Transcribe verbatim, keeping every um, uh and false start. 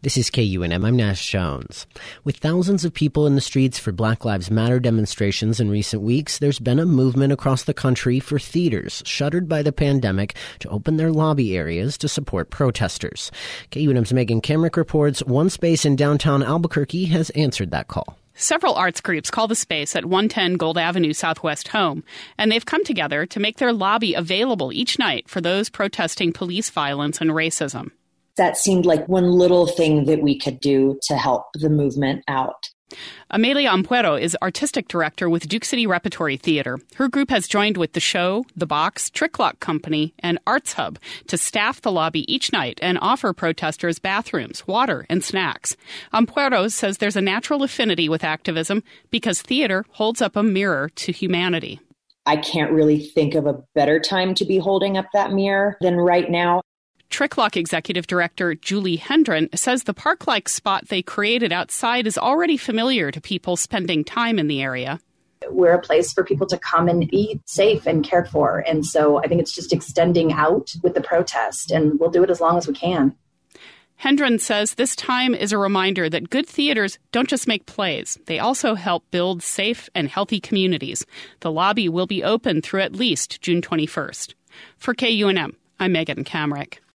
This is K U N M. I'm Nash Jones. With thousands of people in the streets for Black Lives Matter demonstrations in recent weeks, there's been a movement across the country for theaters shuttered by the pandemic to open their lobby areas to support protesters. K U N M's Megan Kamrick reports one space in downtown Albuquerque has answered that call. Several arts groups call the space at one ten Gold Avenue Southwest home, and they've come together to make their lobby available each night for those protesting police violence and racism. That seemed like one little thing that we could do to help the movement out. Amelia Ampuero is artistic director with Duke City Repertory Theater. Her group has joined with The Show, The Box, Trick Lock Company, and Arts Hub to staff the lobby each night and offer protesters bathrooms, water, and snacks. Ampuero says there's a natural affinity with activism because theater holds up a mirror to humanity. I can't really think of a better time to be holding up that mirror than right now. Trick Lock Executive Director Julie Hendren says the park-like spot they created outside is already familiar to people spending time in the area. We're a place for people to come and be safe and cared for. And so I think it's just extending out with the protest, and we'll do it as long as we can. Hendren says this time is a reminder that good theaters don't just make plays. They also help build safe and healthy communities. The lobby will be open through at least June twenty-first. For K U N M, I'm Megan Kamrick.